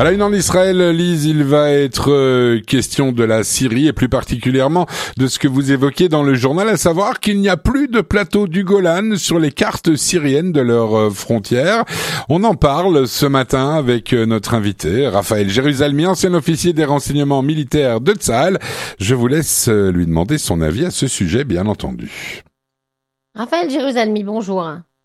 À la une en Israël, Lise, il va être question de la Syrie et plus particulièrement de ce que vous évoquez dans le journal, à savoir qu'il n'y a plus de plateau du Golan sur les cartes syriennes de leurs frontières. On en parle ce matin avec notre invité, Raphaël Jérusalemi, ancien officier des renseignements militaires de Tsahal. Je vous laisse lui demander son avis à ce sujet, bien entendu. Raphaël Jérusalemi, bonjour.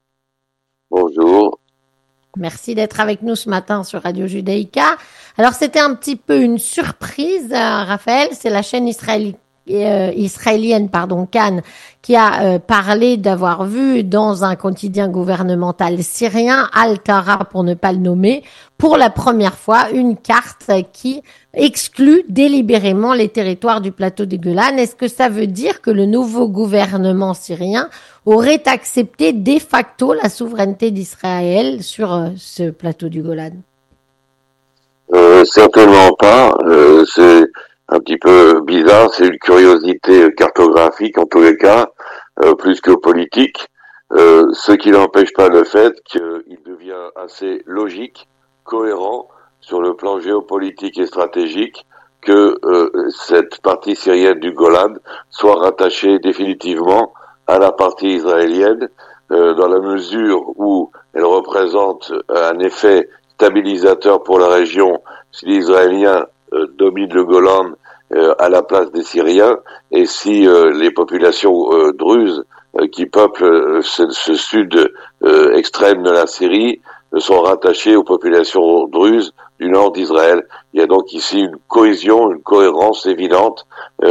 Bonjour. Merci d'être avec nous ce matin sur Radio Judaïka. Alors, c'était un petit peu une surprise, Raphaël. C'est la chaîne israélienne, Cannes, qui a parlé d'avoir vu dans un quotidien gouvernemental syrien, Al-Tara pour ne pas le nommer, pour la première fois, une carte qui exclut délibérément les territoires du plateau du Golan. Est-ce que ça veut dire que le nouveau gouvernement syrien aurait accepté de facto la souveraineté d'Israël sur ce plateau du Golan? Certainement pas. C'est un petit peu bizarre. C'est une curiosité cartographique en tous les cas, plus que politique. Ce qui n'empêche pas le fait qu'il devient assez logique, cohérent sur le plan géopolitique et stratégique que cette partie syrienne du Golan soit rattachée définitivement à la partie israélienne, dans la mesure où elle représente un effet stabilisateur pour la région si les Israéliens dominent le Golan à la place des Syriens, et si les populations druzes qui peuplent ce sud extrême de la Syrie sont rattachées aux populations druzes du nord d'Israël. Il y a donc ici une cohésion, une cohérence évidente.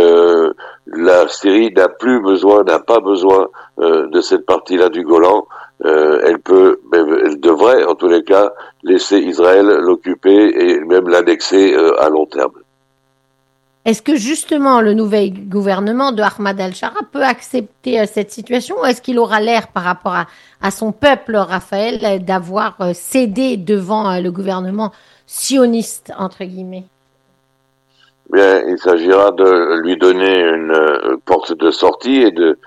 La Syrie n'a pas besoin de cette partie-là du Golan. Elle devrait, en tous les cas, laisser Israël l'occuper et même l'annexer à long terme. Est-ce que justement le nouvel gouvernement de Ahmad al-Shara peut accepter cette situation, ou est-ce qu'il aura l'air par rapport à son peuple, Raphaël, d'avoir cédé devant le gouvernement sioniste, entre guillemets? Bien, il s'agira de lui donner une porte de sortie et de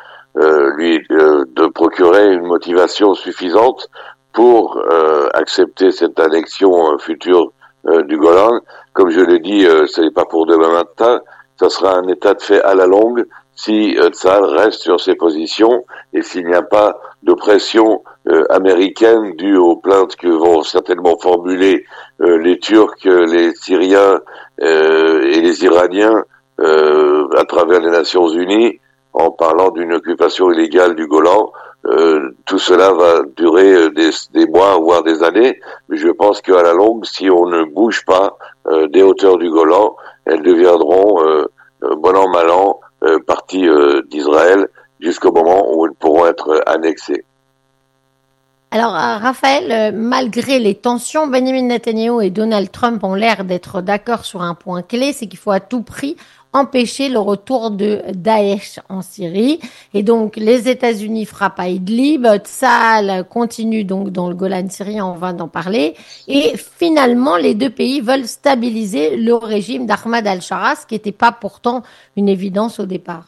procurer une motivation suffisante pour accepter cette annexion future du Golan. Comme je l'ai dit, ce n'est pas pour demain matin, ça sera un état de fait à la longue si Tsahal reste sur ses positions et s'il n'y a pas de pression américaine due aux plaintes que vont certainement formuler les Turcs, les Syriens et les Iraniens à travers les Nations Unies en parlant d'une occupation illégale du Golan. Tout cela va durer des mois, voire des années, mais je pense qu'à la longue, si on ne bouge pas des hauteurs du Golan, elles deviendront, bon an, mal an, partie d'Israël jusqu'au moment où elles pourront être annexées. Alors, Raphaël, malgré les tensions, Benjamin Netanyahu et Donald Trump ont l'air d'être d'accord sur un point clé, c'est qu'il faut à tout prix empêcher le retour de Daesh en Syrie. Et donc, les États-Unis frappent à Idlib, Tsahal continue donc dans le Golan syrien, on va en parler. Et finalement, les deux pays veulent stabiliser le régime d'Ahmad al-Shara, ce qui n'était pas pourtant une évidence au départ.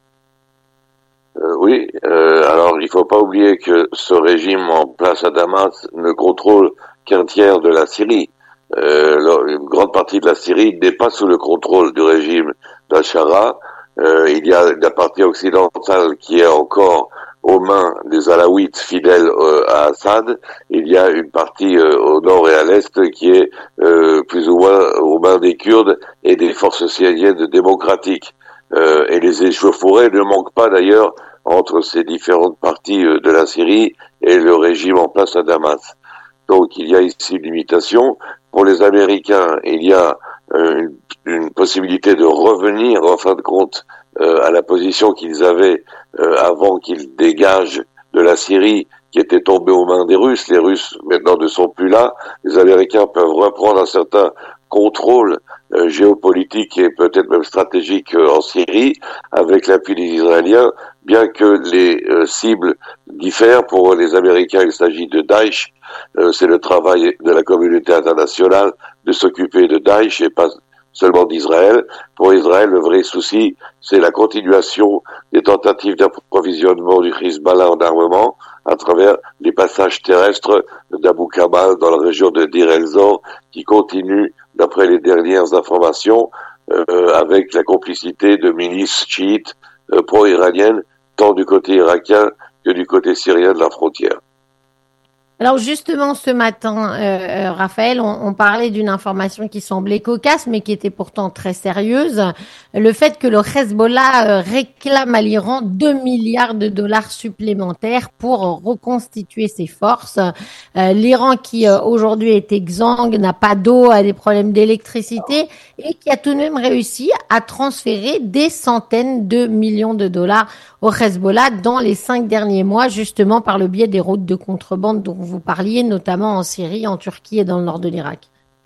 Oui, alors il ne faut pas oublier que ce régime en place à Damas ne contrôle qu'un tiers de la Syrie. Une grande partie de la Syrie n'est pas sous le contrôle du régime d'Al-Shara. Il y a la partie occidentale qui est encore aux mains des Alaouites fidèles à Assad. Il y a une partie au nord et à l'est qui est plus ou moins aux mains des Kurdes et des forces syriennes démocratiques. Et les échauffourées ne manquent pas d'ailleurs entre ces différentes parties de la Syrie et le régime en place à Damas. Donc il y a ici une limitation. Pour les Américains, il y a une possibilité de revenir en fin de compte à la position qu'ils avaient avant qu'ils dégagent de la Syrie, qui était tombée aux mains des Russes. Les Russes maintenant ne sont plus là. Les Américains peuvent reprendre un certain contrôle géopolitique et peut-être même stratégique en Syrie avec l'appui des Israéliens, bien que les cibles diffèrent. Pour les Américains, il s'agit de Daesh. C'est le travail de la communauté internationale de s'occuper de Daesh et pas seulement d'Israël. Pour Israël, le vrai souci, c'est la continuation des tentatives d'approvisionnement du Hezbollah en armement à travers les passages terrestres d'Abu Kamal dans la région de Deir el-Zor, qui continue, d'après les dernières informations, avec la complicité de milices chiites pro-iraniennes, tant du côté irakien que du côté syrien de la frontière. Alors justement, ce matin, Raphaël, on parlait d'une information qui semblait cocasse, mais qui était pourtant très sérieuse. Le fait que le Hezbollah réclame à l'Iran 2 milliards de dollars supplémentaires pour reconstituer ses forces. L'Iran qui aujourd'hui est exsangue, n'a pas d'eau, a des problèmes d'électricité et qui a tout de même réussi à transférer des centaines de millions de dollars au Hezbollah dans les 5 derniers mois, justement par le biais des routes de contrebande dont vous parliez, notamment en Syrie, en Turquie et dans le nord de l'Irak.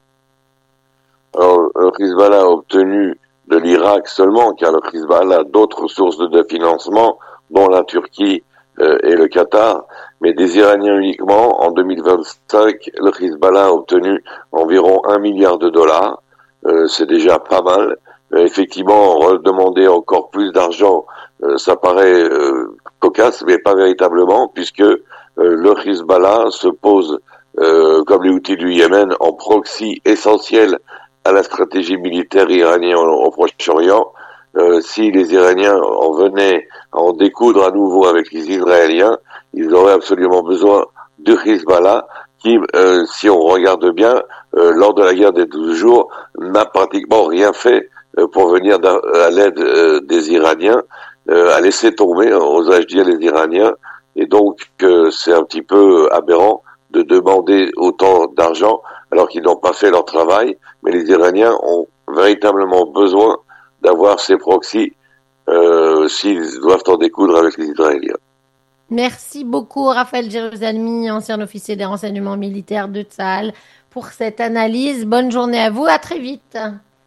Alors, le Hezbollah a obtenu de l'Irak seulement, car le Hezbollah a d'autres sources de financement, dont la Turquie et le Qatar, mais des Iraniens uniquement. En 2025, le Hezbollah a obtenu environ 1 milliard de dollars. C'est déjà pas mal. Effectivement, redemander encore plus d'argent, ça paraît cocasse, mais pas véritablement, puisque le Hezbollah se pose, comme les Houthis du Yémen, en proxy essentiel à la stratégie militaire iranienne au Proche-Orient. Si les Iraniens en venaient à en découdre à nouveau avec les Israéliens, ils auraient absolument besoin du Hezbollah qui, si on regarde bien, lors de la guerre des 12 jours, n'a pratiquement rien fait pour venir à l'aide des Iraniens, a laissé tomber, osais-je dire, les Iraniens, et donc c'est un petit peu aberrant de demander autant d'argent alors qu'ils n'ont pas fait leur travail, mais les Iraniens ont véritablement besoin d'avoir ces proxys s'ils doivent en découdre avec les Israéliens. Merci beaucoup, Raphaël Jérusalemi, ancien officier des renseignements militaires de Tsahal, pour cette analyse. Bonne journée à vous, à très vite.